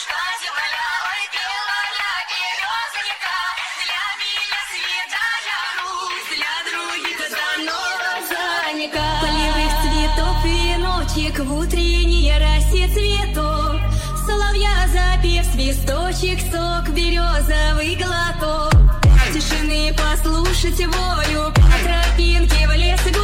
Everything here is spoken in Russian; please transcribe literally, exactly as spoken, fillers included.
солнышко, земля, ой, белая березонька. Для меня святая Русь, для других занозанька. Полевых цветов веночек в утренней росе цветов. Соловья запев, свисточек, сок, березовый глоток. Тишины послушать волю, по тропинке в лес.